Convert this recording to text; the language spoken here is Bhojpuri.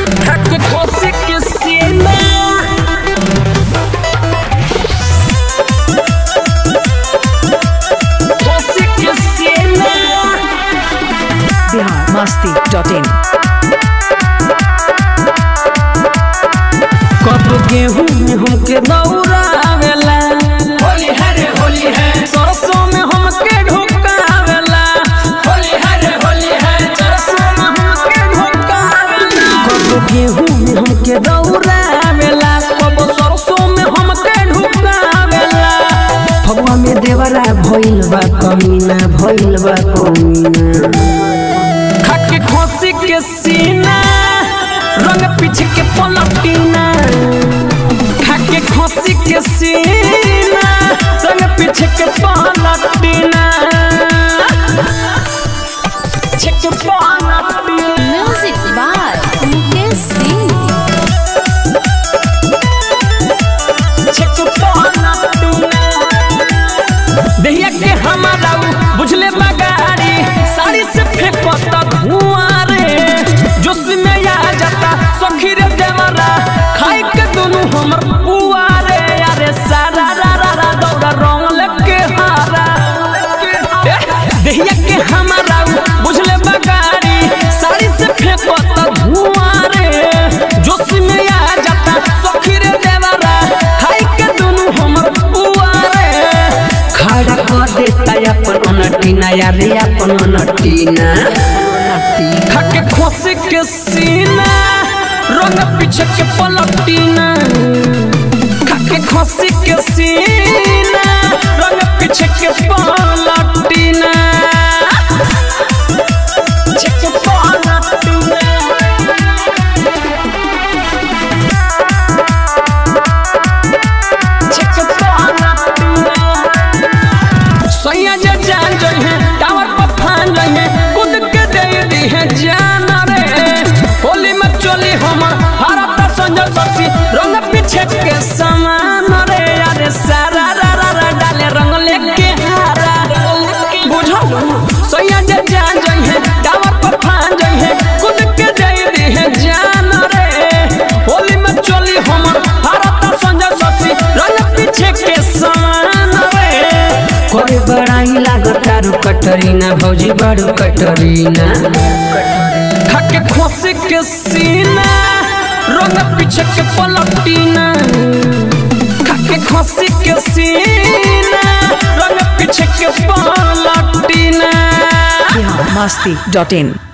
खाके खोसी के सीना खोसी के सीना biharmasti.in कब गेहूं में हमके दौड़ावेला होली है रे होली है सरसों में हमके ढुकावेला होली है रे होली है सरसों में हमके ढुकावेला कब गेहूं में हमके दौड़ावेला कब सरसों में हमके ढुकावेला फगुआ में देवरा भइल बा कमीना खाके खोसी के सीना रंग पीछे के पलटीना खाके खोसी के सीना रंग पीछे के पलटीना छके पलटीना Music by Mukesh Singh. छके पलटीना दहिया के हमारा बुझले बगाड़ी साड़ी से फेंकता धुआं रे जोश में आ जाता सखी रे देवरा खाई के दोनों हमर बुआ रे अरे सारा रा रा रा दौड़ा रंग लेके हारा दहिया के हमारा बुझले बगाड़ी साड़ी से फेंकता धुआं रे जोश में आ जाता सखी रे देवरा खाई के दोनों हमर बुआ रे खड़ा कर देता अपन नटीना यारे अपन नटीना खाके खोसी के सीना रंग पीछे के पलटीना खाके खोसी के सीना रंग पीछे के पलटीना छके पलटीना छके पलटीना सैया जे जान जई है टावर पर फान जई है कूद के दे दी है जान रे होली में चली हमर भारत संजय ससी रंग पीछे के समान रे अरे सारा रा रा रा डाले रंग लेके हारा बुझल सैया जे जान जई है टावर पर फान जई है कूद के दे दी है जान रे होली में चली हमर भारत संजय ससी रंग पीछे के समान रे कोई बड़ाई लागता रु कटरीना भौजी बड़ू कटरीना खाके खोसी के सीना रंग पीछे के पलटीना खाके खोसी के सीना रंग पीछे के पलटीना biharmasti.in